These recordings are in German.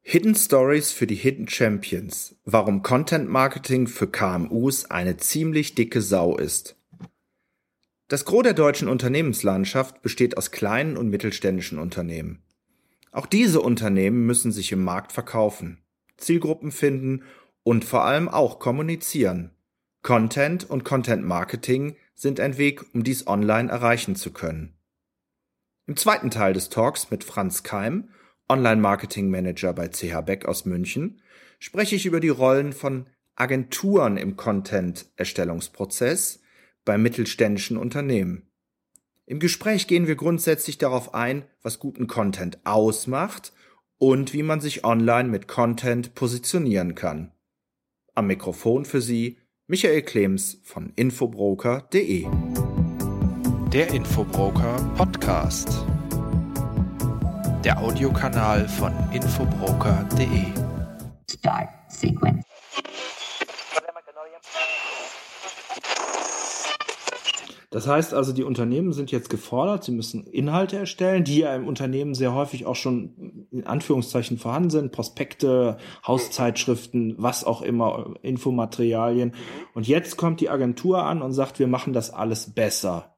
Hidden Stories für die Hidden Champions. Warum Content Marketing für KMUs eine ziemlich dicke Sau ist. Das Gros der deutschen Unternehmenslandschaft besteht aus kleinen und mittelständischen Unternehmen. Auch diese Unternehmen müssen sich im Markt verkaufen, Zielgruppen finden und vor allem auch kommunizieren. Content und Content Marketing sind ein Weg, um dies online erreichen zu können. Im zweiten Teil des Talks mit Franz Keim, Online-Marketing-Manager bei CH Beck aus München, spreche ich über die Rollen von Agenturen im Content-Erstellungsprozess bei mittelständischen Unternehmen. Im Gespräch gehen wir grundsätzlich darauf ein, was guten Content ausmacht und wie man sich online mit Content positionieren kann. Am Mikrofon für Sie Michael Klems von infobroker.de. Der Infobroker Podcast. Der Audiokanal von infobroker.de. Start Sequence. Das heißt also, die Unternehmen sind jetzt gefordert, sie müssen Inhalte erstellen, die ja im Unternehmen sehr häufig auch schon in Anführungszeichen vorhanden sind, Prospekte, Hauszeitschriften, was auch immer, Infomaterialien. Und jetzt kommt die Agentur an und sagt, wir machen das alles besser.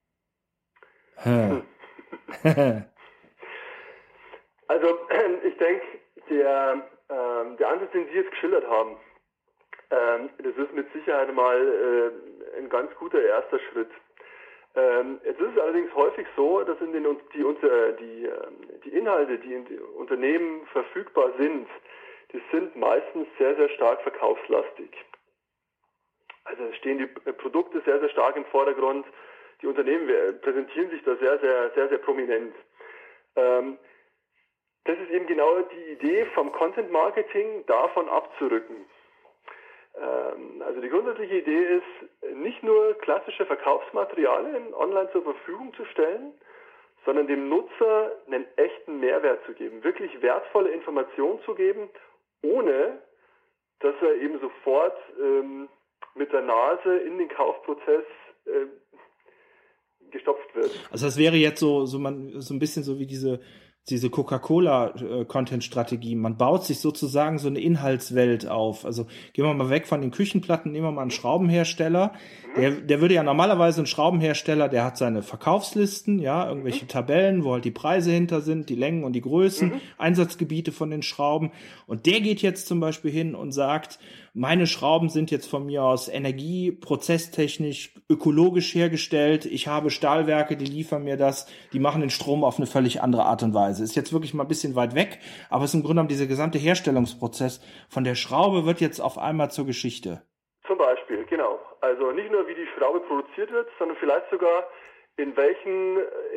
Also ich denke, der Ansatz, den Sie jetzt geschildert haben, das ist mit Sicherheit mal ein ganz guter erster Schritt. Jetzt ist es allerdings häufig so, dass die Inhalte, die in den Unternehmen verfügbar sind, die sind meistens sehr, sehr stark verkaufslastig. Also es stehen die Produkte sehr, sehr stark im Vordergrund. Die Unternehmen präsentieren sich da sehr, sehr, sehr, sehr prominent. Das ist eben genau die Idee vom Content Marketing, davon abzurücken. Also die grundsätzliche Idee ist, nicht nur klassische Verkaufsmaterialien online zur Verfügung zu stellen, sondern dem Nutzer einen echten Mehrwert zu geben, wirklich wertvolle Informationen zu geben, ohne dass er eben sofort mit der Nase in den Kaufprozess gestopft wird. Also das wäre jetzt so ein bisschen so wie diese Coca-Cola-Content-Strategie. Man baut sich sozusagen so eine Inhaltswelt auf. Also gehen wir mal weg von den Küchenplatten, nehmen wir mal einen Schraubenhersteller. Der würde ja normalerweise ein Schraubenhersteller, der hat seine Verkaufslisten, ja, irgendwelche Tabellen, wo halt die Preise hinter sind, die Längen und die Größen, Einsatzgebiete von den Schrauben. Und der geht jetzt zum Beispiel hin und sagt, meine Schrauben sind jetzt von mir aus prozesstechnisch, ökologisch hergestellt. Ich habe Stahlwerke, die liefern mir das. Die machen den Strom auf eine völlig andere Art und Weise. Ist jetzt wirklich mal ein bisschen weit weg, aber es ist im Grunde genommen dieser gesamte Herstellungsprozess von der Schraube wird jetzt auf einmal zur Geschichte. Zum Beispiel, genau. Also nicht nur, wie die Schraube produziert wird, sondern vielleicht sogar in welchen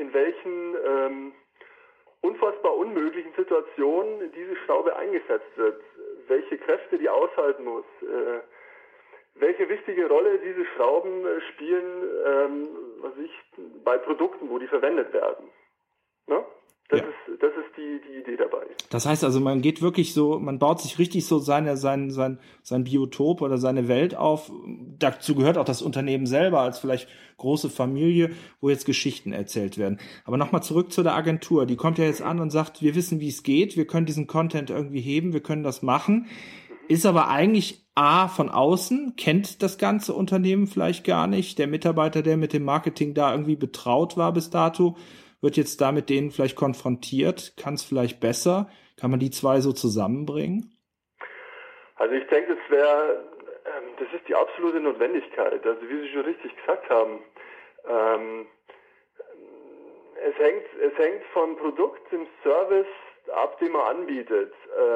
unfassbar unmöglichen Situationen diese Schraube eingesetzt wird, welche Kräfte die aushalten muss, welche wichtige Rolle diese Schrauben spielen, bei Produkten, wo die verwendet werden. Ne? Das ist die Idee dabei. Das heißt also, man geht wirklich so, man baut sich richtig so sein Biotop oder seine Welt auf. Dazu gehört auch das Unternehmen selber als vielleicht große Familie, wo jetzt Geschichten erzählt werden. Aber nochmal zurück zu der Agentur. Die kommt ja jetzt an und sagt, wir wissen, wie es geht, wir können diesen Content irgendwie heben, wir können das machen. Ist aber eigentlich von außen, kennt das ganze Unternehmen vielleicht gar nicht. Der Mitarbeiter, der mit dem Marketing da irgendwie betraut war bis dato, wird jetzt da mit denen vielleicht konfrontiert, kann es vielleicht besser? Kann man die zwei so zusammenbringen? Also ich denke, das ist die absolute Notwendigkeit. Also wie Sie schon richtig gesagt haben, es hängt vom Produkt, dem Service ab, den man anbietet.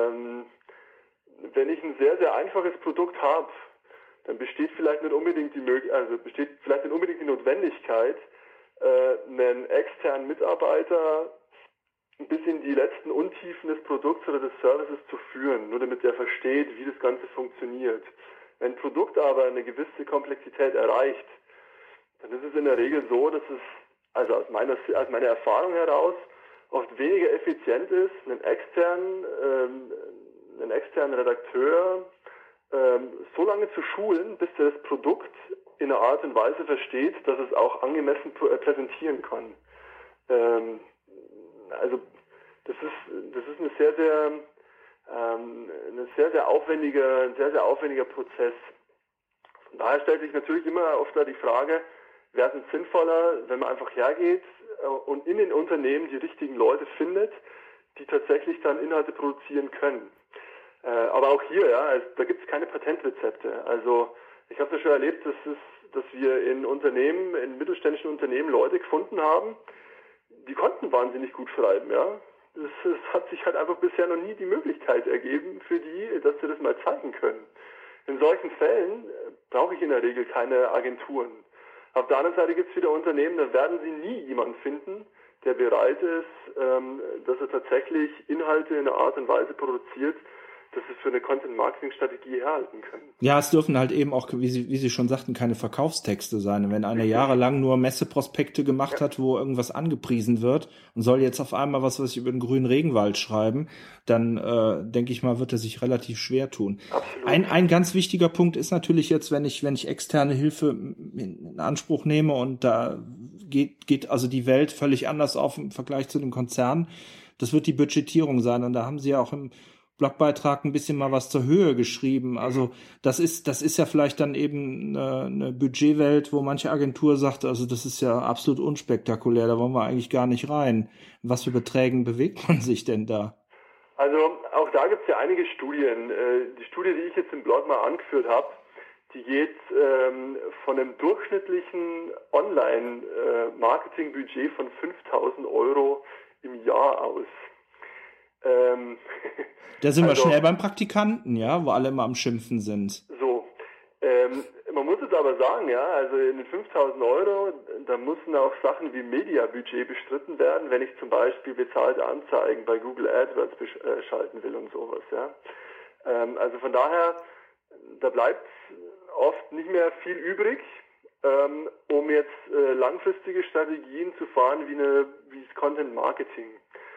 Wenn ich ein sehr, sehr einfaches Produkt habe, dann besteht vielleicht nicht unbedingt die Notwendigkeit, einen externen Mitarbeiter bis in die letzten Untiefen des Produkts oder des Services zu führen, nur damit er versteht, wie das Ganze funktioniert. Wenn ein Produkt aber eine gewisse Komplexität erreicht, dann ist es in der Regel so, dass es, also aus meiner Erfahrung heraus, oft weniger effizient ist, einen externen Redakteur so lange zu schulen, bis er das Produkt in einer Art und Weise versteht, dass es auch angemessen präsentieren kann. Also das ist eine sehr, sehr ein sehr, sehr aufwendiger Prozess. Von daher stellt sich natürlich immer oft die Frage, wäre es sinnvoller, wenn man einfach hergeht und in den Unternehmen die richtigen Leute findet, die tatsächlich dann Inhalte produzieren können. Aber auch hier, ja, da gibt es keine Patentrezepte. Also ich habe das schon erlebt, dass wir in mittelständischen Unternehmen Leute gefunden haben, die konnten wahnsinnig gut schreiben, ja. Es hat sich halt einfach bisher noch nie die Möglichkeit ergeben für die, dass sie das mal zeigen können. In solchen Fällen brauche ich in der Regel keine Agenturen. Auf der anderen Seite gibt es wieder Unternehmen, da werden sie nie jemanden finden, der bereit ist, dass er tatsächlich Inhalte in einer Art und Weise produziert, dass es für eine Content-Marketing-Strategie herhalten können. Ja, es dürfen halt eben auch, wie Sie schon sagten, keine Verkaufstexte sein. Und wenn einer jahrelang nur Messeprospekte gemacht hat, wo irgendwas angepriesen wird und soll jetzt auf einmal was über den grünen Regenwald schreiben, dann denke ich mal, wird er sich relativ schwer tun. Absolut. Ein ganz wichtiger Punkt ist natürlich jetzt, wenn ich externe Hilfe in Anspruch nehme und da geht also die Welt völlig anders auf im Vergleich zu den Konzernen, das wird die Budgetierung sein. Und da haben Sie ja auch im Blogbeitrag ein bisschen mal was zur Höhe geschrieben. Also das ist ja vielleicht dann eben eine Budgetwelt, wo manche Agentur sagt, also das ist ja absolut unspektakulär, da wollen wir eigentlich gar nicht rein. In was für Beträgen bewegt man sich denn da? Also auch da gibt es ja einige Studien. Die Studie, die ich jetzt im Blog mal angeführt habe, die geht von einem durchschnittlichen Online-Marketing-Budget von 5.000 € im Jahr aus. Da sind wir schnell beim Praktikanten, ja, wo alle immer am Schimpfen sind. So, man muss jetzt aber sagen, ja, also in den 5.000 €, da müssen auch Sachen wie Mediabudget bestritten werden, wenn ich zum Beispiel bezahlte Anzeigen bei Google AdWords schalten will und sowas, ja. Also von daher, da bleibt oft nicht mehr viel übrig, um jetzt langfristige Strategien zu fahren wie das Content Marketing.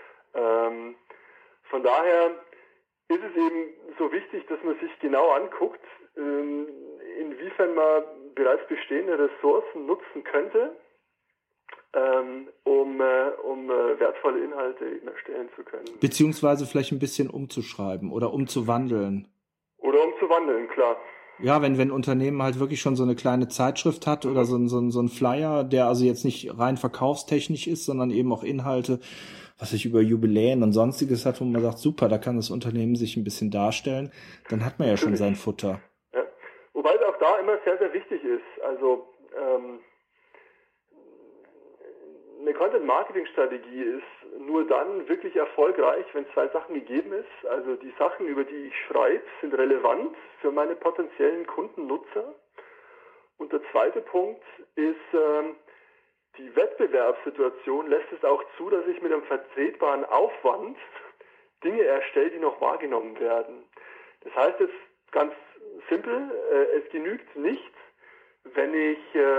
Von daher ist es eben so wichtig, dass man sich genau anguckt, inwiefern man bereits bestehende Ressourcen nutzen könnte, um wertvolle Inhalte eben erstellen zu können. Beziehungsweise vielleicht ein bisschen umzuschreiben oder umzuwandeln. Oder umzuwandeln, klar. Ja, wenn Unternehmen halt wirklich schon so eine kleine Zeitschrift hat oder so ein Flyer, der also jetzt nicht rein verkaufstechnisch ist, sondern eben auch Inhalte, was sich über Jubiläen und Sonstiges hat, wo man sagt, super, da kann das Unternehmen sich ein bisschen darstellen, dann hat man ja schon sein Futter. Ja. Wobei es auch da immer sehr, sehr wichtig ist. Also eine Content-Marketing-Strategie ist nur dann wirklich erfolgreich, wenn zwei Sachen gegeben ist. Also die Sachen, über die ich schreibe, sind relevant für meine potenziellen Kundennutzer. Und der zweite Punkt ist, die Wettbewerbssituation lässt es auch zu, dass ich mit einem vertretbaren Aufwand Dinge erstelle, die noch wahrgenommen werden. Das heißt jetzt ganz simpel, es genügt nicht, wenn ich,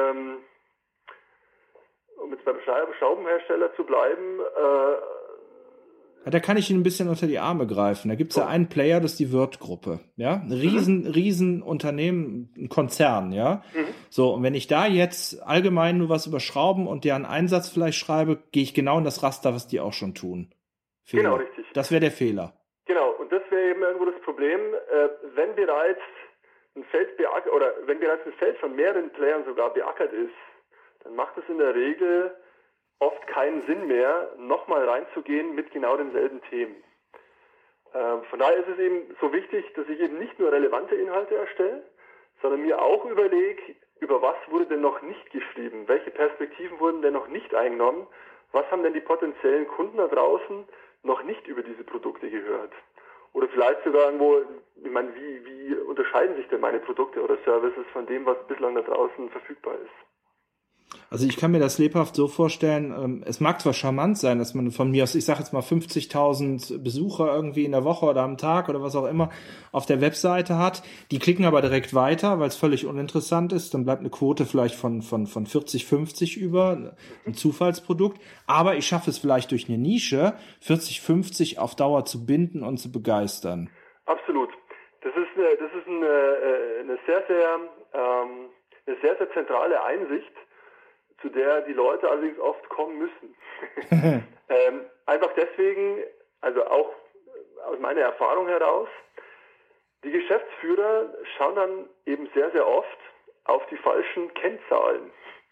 um jetzt beim Schraubenhersteller zu bleiben, ja, da kann ich Ihnen ein bisschen unter die Arme greifen. Da gibt's ja einen Player, das ist die Wirth-Gruppe. Ja, ein riesen Unternehmen, ein Konzern, ja. So, und wenn ich da jetzt allgemein nur was über Schrauben und deren Einsatz vielleicht schreibe, gehe ich genau in das Raster, was die auch schon tun. Fehler. Genau, richtig. Das wäre der Fehler. Genau, und das wäre eben irgendwo das Problem, wenn bereits ein Feld von mehreren Playern sogar beackert ist, dann macht es in der Regel oft keinen Sinn mehr, nochmal reinzugehen mit genau denselben Themen. Von daher ist es eben so wichtig, dass ich eben nicht nur relevante Inhalte erstelle, sondern mir auch überlege, über was wurde denn noch nicht geschrieben, welche Perspektiven wurden denn noch nicht eingenommen, was haben denn die potenziellen Kunden da draußen noch nicht über diese Produkte gehört. Oder vielleicht sogar irgendwo, ich meine, wie unterscheiden sich denn meine Produkte oder Services von dem, was bislang da draußen verfügbar ist? Also ich kann mir das lebhaft so vorstellen, es mag zwar charmant sein, dass man von mir aus, ich sage jetzt mal 50.000 Besucher irgendwie in der Woche oder am Tag oder was auch immer auf der Webseite hat, die klicken aber direkt weiter, weil es völlig uninteressant ist, dann bleibt eine Quote vielleicht von 40, 50 über, ein Zufallsprodukt, aber ich schaffe es vielleicht durch eine Nische, 40, 50 auf Dauer zu binden und zu begeistern. Absolut. Das ist eine sehr, sehr zentrale Einsicht, zu der die Leute allerdings oft kommen müssen. Einfach deswegen, also auch aus meiner Erfahrung heraus, Die Geschäftsführer schauen dann eben sehr, sehr oft auf die falschen Kennzahlen.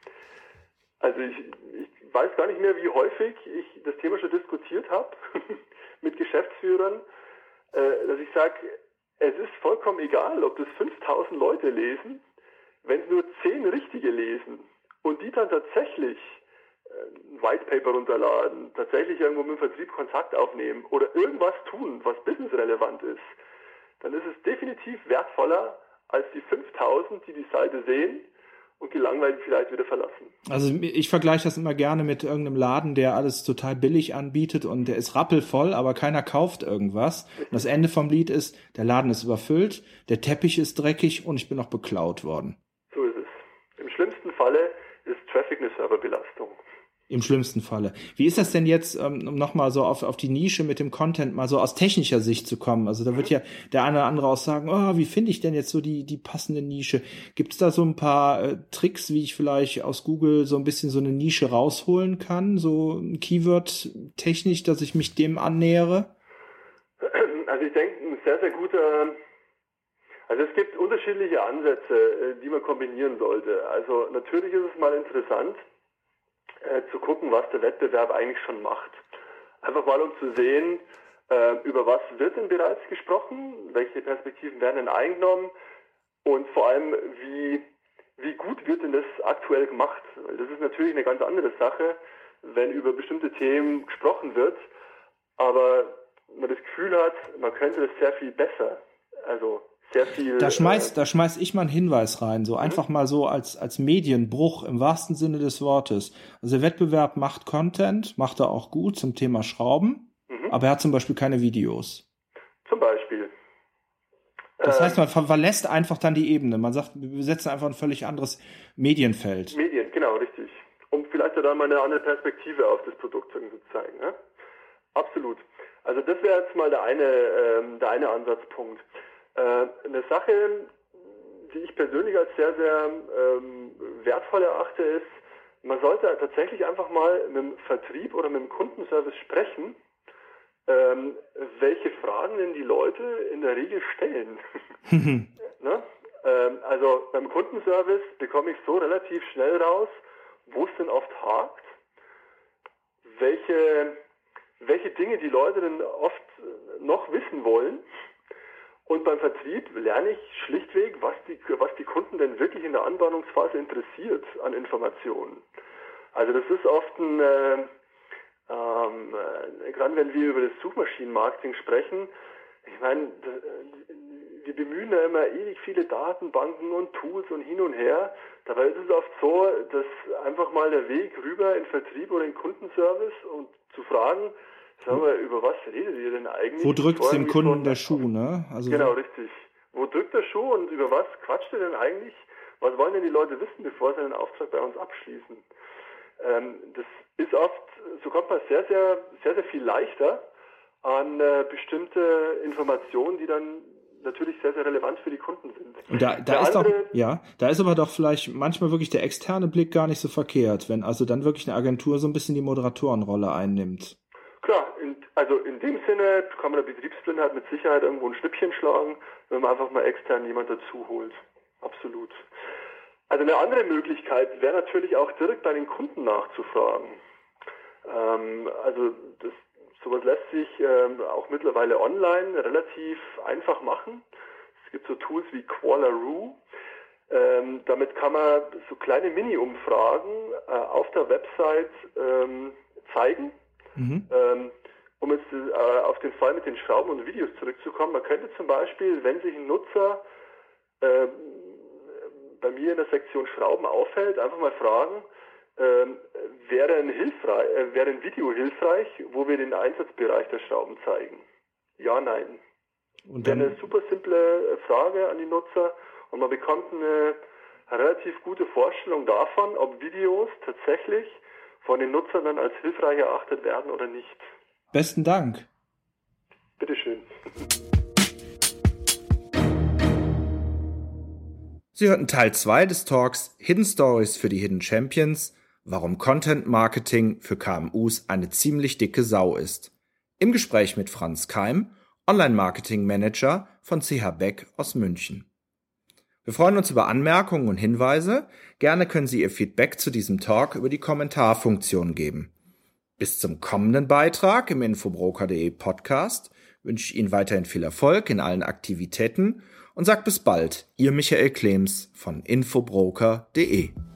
Also ich weiß gar nicht mehr, wie häufig ich das Thema schon diskutiert habe mit Geschäftsführern, dass ich sage, es ist vollkommen egal, ob das 5000 Leute lesen, wenn es nur 10 richtige lesen und die dann tatsächlich ein White Paper runterladen, tatsächlich irgendwo mit dem Vertrieb Kontakt aufnehmen oder irgendwas tun, was businessrelevant ist, dann ist es definitiv wertvoller als die 5000, die die Seite sehen und gelangweilt vielleicht wieder verlassen. Also ich vergleiche das immer gerne mit irgendeinem Laden, der alles total billig anbietet und der ist rappelvoll, aber keiner kauft irgendwas. Und das Ende vom Lied ist, der Laden ist überfüllt, der Teppich ist dreckig und ich bin noch beklaut worden. So ist es. Im schlimmsten Falle ist Traffic eine Serverbelastung. Im schlimmsten Falle. Wie ist das denn jetzt, um nochmal so auf die Nische mit dem Content mal so aus technischer Sicht zu kommen? Also da wird ja der eine oder andere auch sagen, wie finde ich denn jetzt so die passende Nische? Gibt es da so ein paar Tricks, wie ich vielleicht aus Google so ein bisschen so eine Nische rausholen kann? So Keyword-technisch, dass ich mich dem annähere? Also ich denke, ein sehr, sehr guter... Also es gibt unterschiedliche Ansätze, die man kombinieren sollte. Also natürlich ist es mal interessant, zu gucken, was der Wettbewerb eigentlich schon macht. Einfach mal, um zu sehen, über was wird denn bereits gesprochen, welche Perspektiven werden denn eingenommen und vor allem, wie gut wird denn das aktuell gemacht. Weil das ist natürlich eine ganz andere Sache, wenn über bestimmte Themen gesprochen wird, aber man das Gefühl hat, man könnte das sehr viel besser. Also sehr viel. Da schmeiß ich mal einen Hinweis rein, so einfach mal so als Medienbruch im wahrsten Sinne des Wortes. Also der Wettbewerb macht Content, macht er auch gut zum Thema Schrauben, aber er hat zum Beispiel keine Videos. Zum Beispiel. Das heißt, man verlässt einfach dann die Ebene. Man sagt, wir setzen einfach ein völlig anderes Medienfeld. Medien, genau, richtig. Um vielleicht dann mal eine andere Perspektive auf das Produkt zu zeigen. Ne? Absolut. Also das wäre jetzt mal der eine Ansatzpunkt. Eine Sache, die ich persönlich als sehr, sehr wertvoll erachte, ist, man sollte tatsächlich einfach mal mit dem Vertrieb oder mit dem Kundenservice sprechen, welche Fragen denn die Leute in der Regel stellen. Ne? Also beim Kundenservice bekomme ich so relativ schnell raus, wo es denn oft hakt, welche Dinge die Leute denn oft noch wissen wollen. Und beim Vertrieb lerne ich schlichtweg, was die Kunden denn wirklich in der Anbahnungsphase interessiert an Informationen. Also das ist oft gerade wenn wir über das Suchmaschinenmarketing sprechen, ich meine, wir bemühen ja immer ewig viele Datenbanken und Tools und hin und her. Dabei ist es oft so, dass einfach mal der Weg rüber in Vertrieb oder in Kundenservice und zu fragen, sagen wir, über was redet ihr denn eigentlich? Wo drückt es dem Kunden der Schuh, ne? Also genau, richtig. Wo drückt der Schuh und über was quatscht ihr denn eigentlich? Was wollen denn die Leute wissen, bevor sie einen Auftrag bei uns abschließen? Das ist oft, so kommt man sehr, sehr, sehr, sehr viel leichter an bestimmte Informationen, die dann natürlich sehr, sehr relevant für die Kunden sind. Und da ist aber doch vielleicht manchmal wirklich der externe Blick gar nicht so verkehrt, wenn also dann wirklich eine Agentur so ein bisschen die Moderatorenrolle einnimmt. Klar, in dem Sinne kann man der Betriebsblindheit mit Sicherheit irgendwo ein Schnippchen schlagen, wenn man einfach mal extern jemand dazu holt. Absolut. Also eine andere Möglichkeit wäre natürlich auch direkt bei den Kunden nachzufragen. Sowas lässt sich auch mittlerweile online relativ einfach machen. Es gibt so Tools wie Qualaroo. Damit kann man so kleine Mini-Umfragen auf der Website zeigen. Um jetzt auf den Fall mit den Schrauben und Videos zurückzukommen, man könnte zum Beispiel, wenn sich ein Nutzer bei mir in der Sektion Schrauben auffällt, einfach mal fragen, wäre ein Video hilfreich, wo wir den Einsatzbereich der Schrauben zeigen? Ja, nein. Und dann eine super simple Frage an die Nutzer und man bekommt eine relativ gute Vorstellung davon, ob Videos tatsächlich von den Nutzern dann als hilfreich erachtet werden oder nicht. Besten Dank. Bitteschön. Sie hörten Teil 2 des Talks Hidden Stories für die Hidden Champions, warum Content Marketing für KMUs eine ziemlich dicke Sau ist. Im Gespräch mit Franz Keim, Online-Marketing-Manager von CH Beck aus München. Wir freuen uns über Anmerkungen und Hinweise. Gerne können Sie Ihr Feedback zu diesem Talk über die Kommentarfunktion geben. Bis zum kommenden Beitrag im Infobroker.de Podcast wünsche ich Ihnen weiterhin viel Erfolg in allen Aktivitäten und sagt bis bald, Ihr Michael Klems von Infobroker.de.